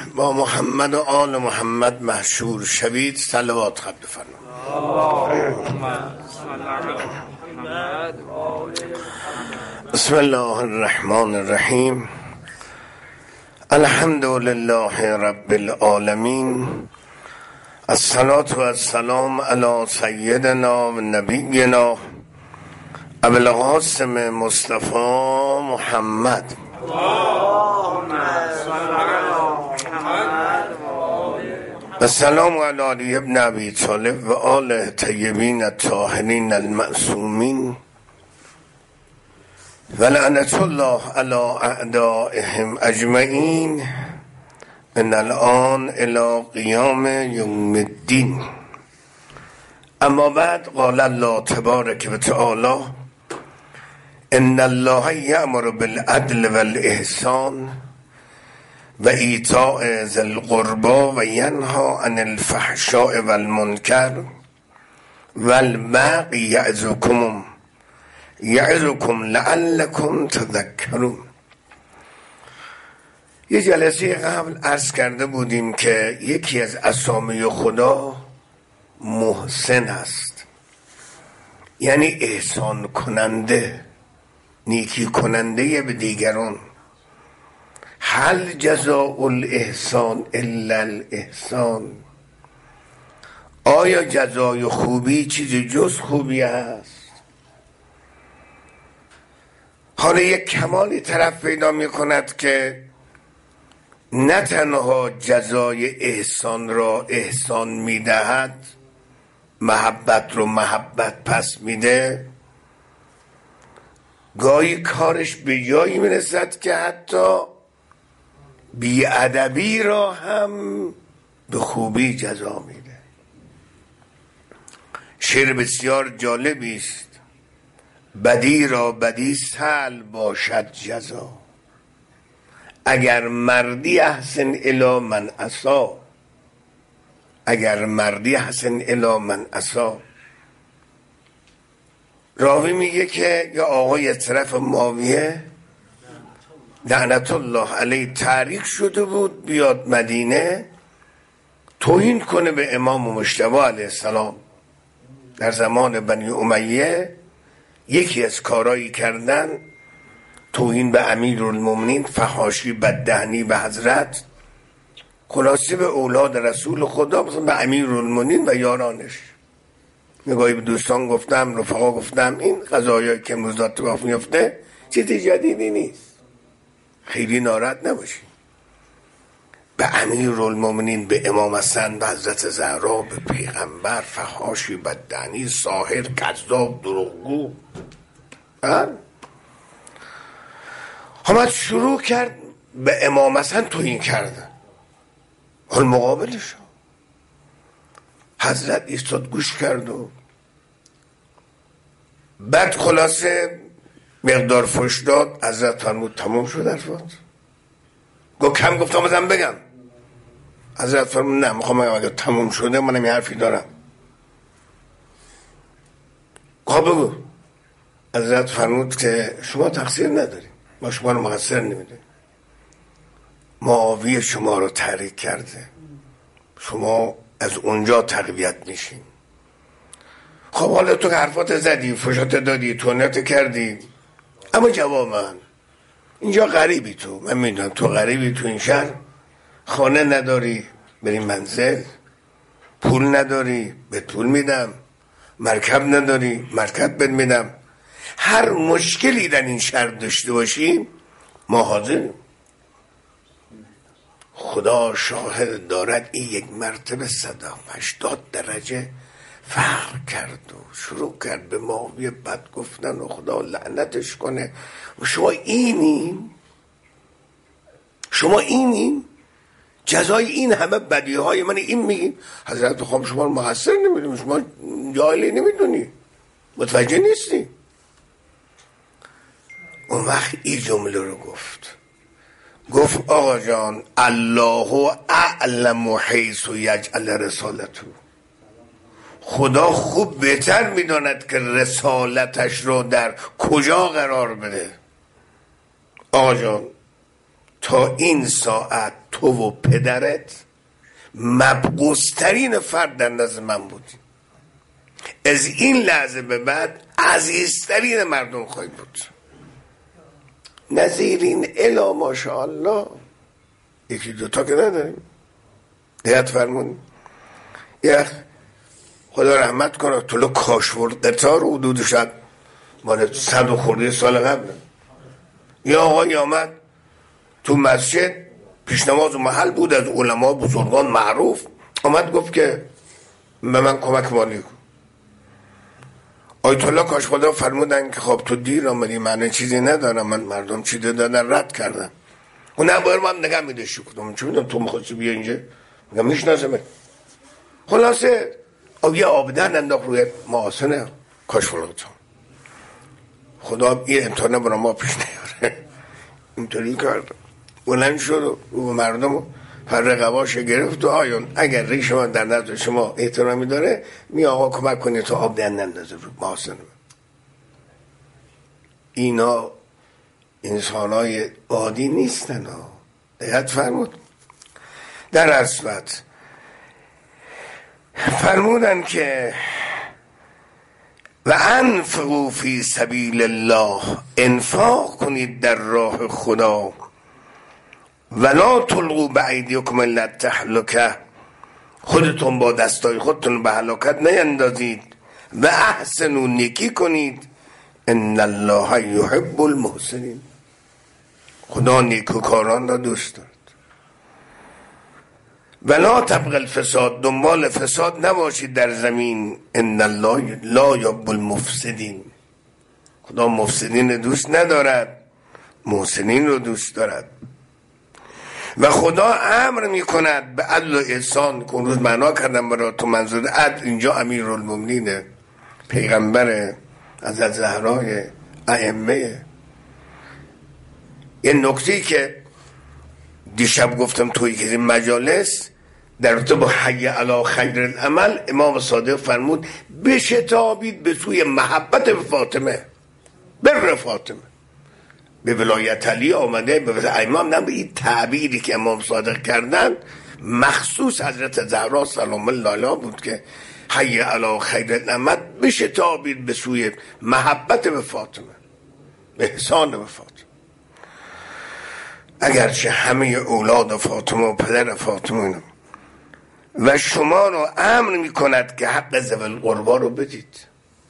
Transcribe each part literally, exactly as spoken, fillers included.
با محمد و آل محمد مشهور شوید. صلوات خط بفرمایید. بسم الله الرحمن الرحیم. الحمد لله رب العالمین. الصلاة و السلام علی سیدنا و نبینا ابو القاسم مصطفی محمد. السلام علی علی ابن ابی طالب و آل طیبین الطاهرین المعصومین و لعنت الله علی اعدائهم اجمعین من الان الی قیام یوم الدین. اما بعد، قال الله تبارک و تعالی: ان الله یأمر بالعدل والاحسان و ایتاء ذی القربی و ینهی عن الفحشاء والمنکر والبغی یعظکم یعظکم لعلکم تذکرون. یه جلسه قبل عرض کرده بودیم که یکی از اسامی خدا محسن است، یعنی احسان کننده، نیکی کننده به دیگران. هل جزاء الاحسان الا الاحسان؟ آیا جزای خوبی چیزی جز خوبی است؟ حالا یک کمالی طرف پیدا می کند که نه تنها جزای احسان را احسان می دهد، محبت رو محبت پس میده، گاهی کارش به جایی میرسد که حتی بی‌ادبی را هم به خوبی جزا میده. شعر بسیار جالبی است: بدی را بدی سهل باشد جزا، اگر مردی احسن الی من عصا، اگر مردی احسن الی من عصا. راوی میگه که یا آقای طرف معاویه لعنت الله علیه تحریک شده بود بیاد مدینه توهین کنه به امام مجتبی علیه السلام. در زمان بنی امیه یکی از کارایی کردن توهین به امیرالمومنین، فحاشی، بددهنی به حضرت، خلاصه به اولاد رسول خدا، مثلا به امیرالمومنین و یارانش. نگاهی به دوستان گفتم، رفقا گفتم، این قضایایی که امروز اتفاق میفته چیزی جدیدی نیست، خیلی ناراحت نباشید. به امیرالمومنین، به امام حسن، به حضرت زهرا، به پیغمبر، فحاشی، بددهنی، ساحر، کذاب، دروغگو. همت شروع کرد به امام حسن توهین کردن. حال مقابلش حضرت ایستاد گوش کرد و بعد خلاصه مقدار فحش داد. حضرت فرمود تمام شد حرفات؟ گفت کم گفتم ازم بگم. حضرت فرمود نه، میخوام بگم اگه تمام شده منم یه حرفی دارم. خب بگو. حضرت فرمود که شما تقصیر نداری، ما شما رو مقصر نمیدونیم. معاویه شما رو تحریک کرده، شما از اونجا تقویت میشین. خب حالا تو حرفات زدی، فحشات دادی، تونت کردی، اما جواب من، اینجا غریبی، تو من میدونم تو غریبی، تو این شهر خانه نداری بری منزل، پول نداری به پول میدم، مرکب نداری مرکب بد میدم. هر مشکلی در این شهر داشته باشیم ما حاضریم. خدا شاهد دارد این یک مرتبه صد و هشتاد درجه فرق کرد و شروع کرد به معاویه بد گفتن و خدا لعنتش کنه. و شما اینین شما اینین جزای این همه بدی های من این میگین. حضرت خواهم شما رو مقصر نمیدونی، شما جاهلی نمیدونی، متوجه نیستی. اون وقت این جمله رو گفت گفت آقا جان، الله اعلم حیث یجعل رسالته. خدا خوب بهتر میداند که رسالتش رو در کجا قرار بده. آقا جان، تا این ساعت تو و پدرت مبغوث‌ترین فرد در نزد من بودی، از این لحظه به بعد عزیزترین مردم خواهی بود. نظیر این الا ماشاءالله یکی دوتا که نداریم. دیت فرمون یه خدا رحمت کنه طلو کاشورد قطار و حدود شد مال صد و خورده سال قبل یه آقای آمد تو مسجد پیش نماز و محل بود، از علما بزرگان معروف، آمد گفت که به من کمک مالی کن. آیت الله کاشفادا فرمودن که خب تو دیر آمدی، من چیزی ندارم، من مردم چیزی دادن رد کردن. اون نباید من نگه میده شو کدوم چون میدونم تو میخواستی بیا اینجا میگم میشناسمه. خلاصه او یه آبدن انداخت روی محاسن کاشفادا. خدا این امتحانه برای ما پیش نیاره. اینطوری کرد بلند شد و مردم پر رقباش گرفت و آیون اگر ریش من در نظر شما احترامی داره می آقا کمک کنید تا آب دهن نندازه رو محاسن. اینا انسانای عادی نیستن ها. دقت فرمود. در اصلت فرمودن که و انفقوا فی سبیل الله، انفاق کنید در راه خدا، ولا تلقوا بایدیکم الی التهلکه، خودتون با دستای خودتون به هلاکت نیندازید، و احسنوا، نیکی کنید، ان الله یحب المحسنین، خدا نیکوکاران را دوست دارد. ولا تبغ الفساد، دنبال فساد نباشید در زمین، ان الله لا یحب المفسدین، خدا مفسدین دوست ندارد، محسنین رو دوست دارد. و خدا امر میکند به عدل و احسان، که اون روز معنا کردم برای تو منظور عدل اینجا امیرالمومنین پیغمبر حضرت زهرای ائمه. یه نکته که دیشب گفتم توی که مجالس در رابطه با حی علی خیر العمل، امام صادق فرمود بشتابید به سوی محبت به فاطمه، بر فاطمه. به ولایت علی آمده به واسه امام، نه به این تعبیری که امام صادق کردن مخصوص حضرت زهرا سلام الله علیها بود که حی علی خیر العمل، بشتابید به سوی محبت به فاطمه، به احسان به فاطمه. اگرچه همه اولاد فاطمه و پدر فاطمه و شما رو امر می کند که حق ذوی القربا رو بدید،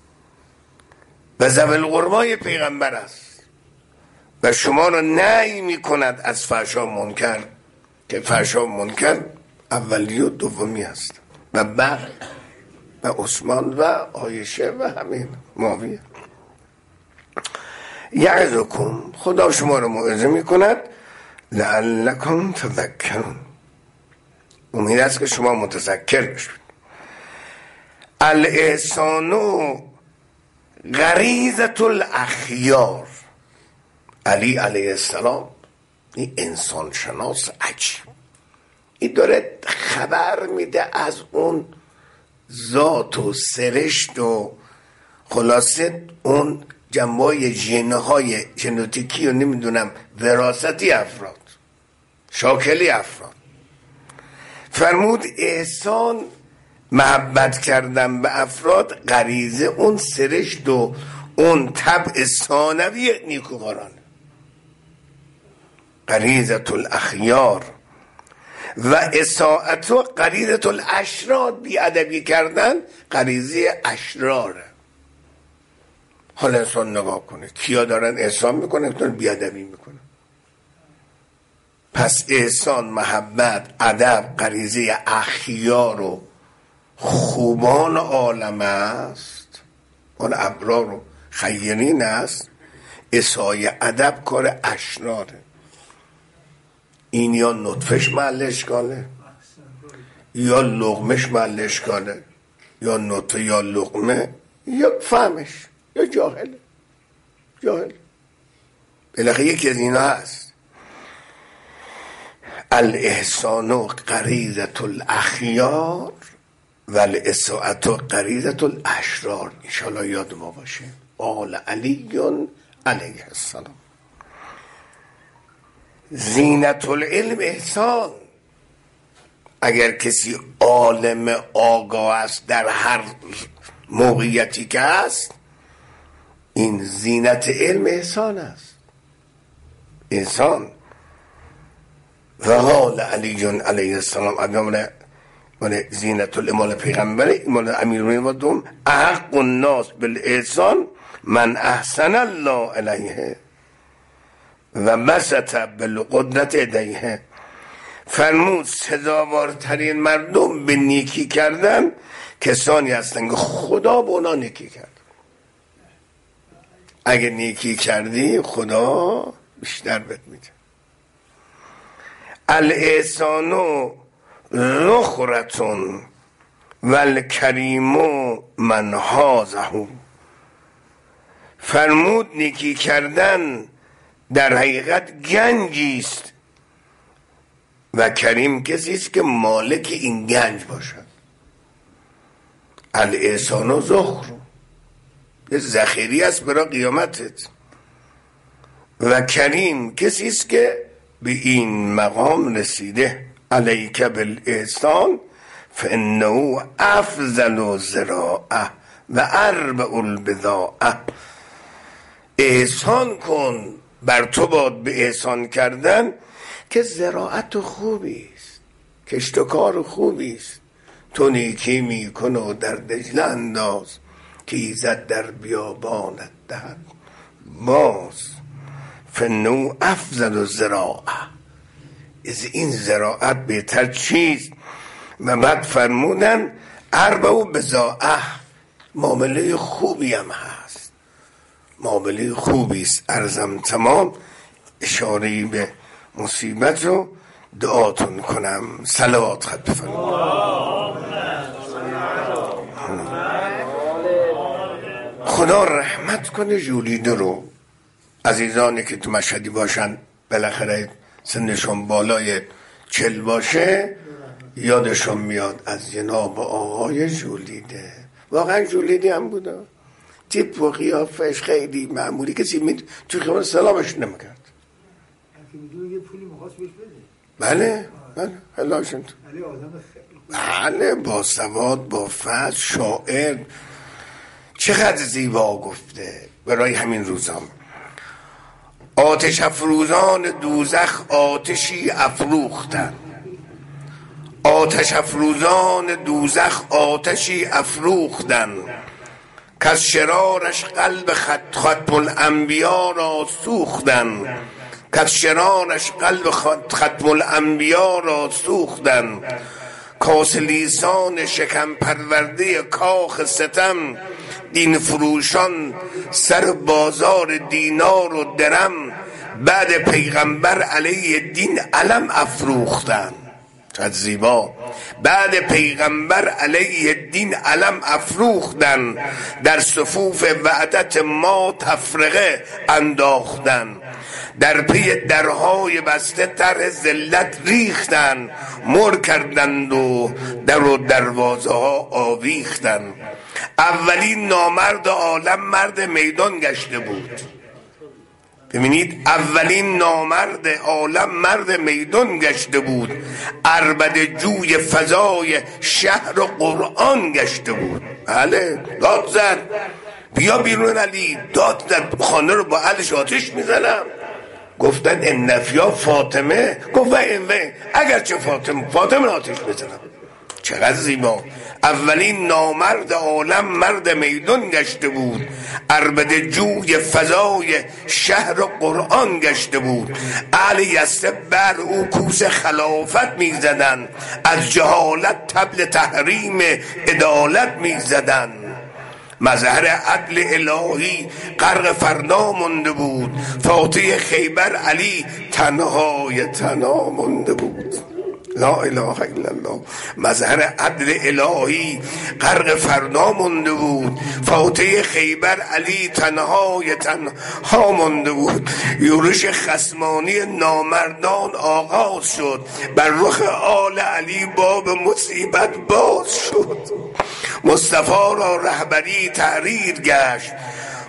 و ذوی القربای پیغمبر است، و شما رو نهی می کند از فحشا منکر، که فحشا منکر اولی و دومی است، و بعد و عثمان و عایشه و همین معاویه. یعظکم، خدا شما رو موعظه می کند لعلکم تذکرون، امید است که شما متذکر بشید. الاحسان غریزة الاخیار، علی علیه السلام این انسان شناس عجیب، این داره خبر میده از اون ذات و سرشت و خلاصه اون جنبای ژن‌های ژنتیکی و نمیدونم وراثتی افراد، شاکلی افراد. فرمود احسان، محبت کردن به افراد، غریزه اون سرشت و اون طبع ثانوی نیکوکاران، غریزة الاخیار، و اساءت و غریزة الاشرار، بیادبی کردن غریزه اشراره. حالا انسان نگاه کنه کیا دارن احسان میکنن، کیا بیادبی میکنن. پس احسان، محبت، ادب غریزه اخیار و خوبان عالم است، اون ابرار و خیرین است. اسای ادب کار اشراره. این یا نطفش محل اشکاله، یا لقمش محل اشکاله، یا نطفه یا لقمه، یا فهمش، یا جاهل جاهل بالاخره یکی از اینا هست. الاحسان غریزة الاخیار و الاساءة غریزة الاشرار. انشاءالله یاد ما باشه. قال علی علیه السلام زینت العلم احسان. اگر کسی عالم آگاه است در هر موقعیتی که هست، این زینت علم احسان است. انسان و قال علی علیه السلام ادامه من زینت الامال پیغمبر مال امیرالمومنین و دوم احق الناس بالاحسان من احسن الله علیه و بسط بالقدرت یدیه. فرمود سزاوارترین مردم به نیکی کردن کسانی هستند که خدا به اونا نیکی کرد. اگه نیکی کردی خدا بیشتر بهت میده. الاحسان رخرتون والکریم من حازه. فرمود نیکی کردن در حقیقت گنجی است و کریم کسی است که مالک این گنج باشد. الاحسان ذخر، یه ذخیری است برای قیامتت. و کریم کسی است که به این مقام رسیده. علیک بالاحسان فانه افضل الزراعه و اربع البضاعه. احسان کن، بر تو باد به احسان کردن که زراعت خوبی است، کشت و کار خوبی است. تو نیکی میکن و در دجله انداز که ایزد در بیابانت دهد باز. فنو افضل الزراعه، از این زراعت بهتر چیست؟ و بعد فرمودن اربع بضاعه، معامله خوبی هم هست، معامله خوبی است. عرضم تمام. اشاره‌ای به مصیبت رو دعاتون کنم. صلوات خط بفرمایید. خدا رحمت کنه جولیده رو. عزیزانی که تو مشهدی باشن بالاخره سنشون بالای چل باشه یادشون میاد از جناب آقای جولیده. واقعا جولیده هم بوده، تیپ و قیافش خیلی معمولی، کسی می تو خیابان سلامش نمیکرد. بله بله هلاشون بله، با سواد، با فضل، شاعر، چقدر زیبا گفته برای همین روزام. آتش افروزان دوزخ آتشی افروختن، آتش افروزان دوزخ آتشی افروختن، کز شرارش قلب خط ختم الانبیا را سوختن، کز شرارش قلب ختم الانبیا را سوختن. کاس لیسان شکم پرورده کاخ ستم، دین فروشان سر بازار دینار و درم، بعد پیغمبر علیه دین علم افروختن. چقدر زیبا. بعد پیغمبر علیه دین علم افروختن، در صفوف وحدت ما تفرقه انداختن، در پی درهای بسته طرح ذلت ریختن، مر کردند و در و دروازه ها آویختن. اولین نامرد عالم مرد میدان گشته بود. ببینید، اولین نامرد عالم مرد میدان گشته بود، عربده جوی فضای شهر و قرآن گشته بود. بله، داد زد بیا بیرون علی، داد زد خانه رو با علش آتش میزنم. گفتن ان نفیا فاطمه، گفت و این و اگر چه فاطمه فاطمه آتش بزنم. چقدر زیبا. اولین نامرد عالم مرد میدان گشته بود، عربده جوی فضای شهر قرآن گشته بود. اهل یثرب بر او کوس خلافت میزدن، از جهالت طبل تحریم عدالت میزدن. مظهر عدل الهی غرق فرنا مونده بود، فاتح خیبر علی تنهای تنها مونده بود. لا اله الا الله. مظهر عدل الهی غرق فرنا مونده بود، فاتح خیبر علی تنهای تنها مونده بود. یورش خصمانی نامردان آغاز شد، بر رخ آل علی باب مصیبت باز شد. مصطفی را رهبری تحریر گشت،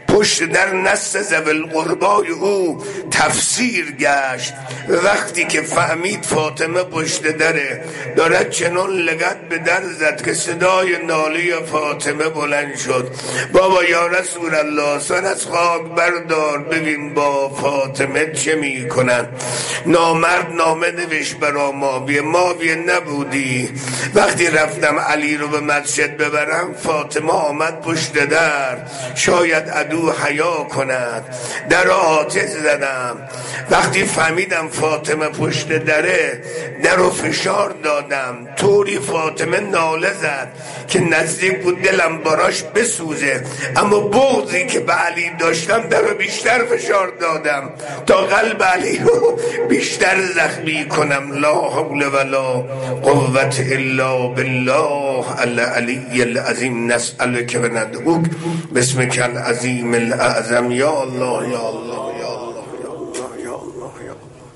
پشت در نسل ذوی القربای او تفسیر گشت. وقتی که فهمید فاطمه پشت دره دارد چنان لگد به در زد که صدای ناله فاطمه بلند شد: بابا یا رسول الله سر از خاک بردار ببین با فاطمه چه می کنن. نامرد نامه نوشت برا ماویه: ماویه نبودی وقتی رفتم علی رو به مسجد ببرم، فاطمه آمد پشت در، شاید عدو حیا کند، در آتش زدم. وقتی فهمیدم فاطمه پشت دره، در رو فشار دادم، طوری فاطمه ناله زد که نزدیک بود دلم براش بسوزه، اما بغضی که به علی داشتم در رو بیشتر فشار دادم تا قلب علی رو بیشتر زخمی کنم. لا حول ولا قوت الا بالله العلی العظیم. نسألک و ندعوک باسمک العظیم الاعظم. یا الله یا الله یا الله یا الله یا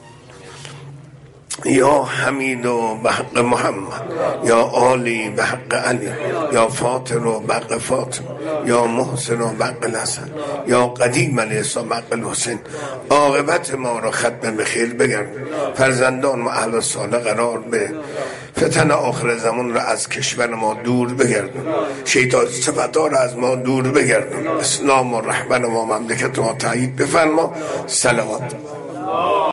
الله یا حمید و بحق محمد، یا عالی بحق علی، یا فاطر و بحق فاطمه، یا محسن و بحق الحسن، یا قدیم علیه السلام بحق الحسین. عاقبت ما را ختم به خیر بگرد، فرزندان و اهل صالح قرار به فتن آخر زمان را از کشور ما دور بگردن، شیطان صفتا را از ما دور بگردن. اسلام و رحمن و مملکت ما تایید بفرما. صلوات.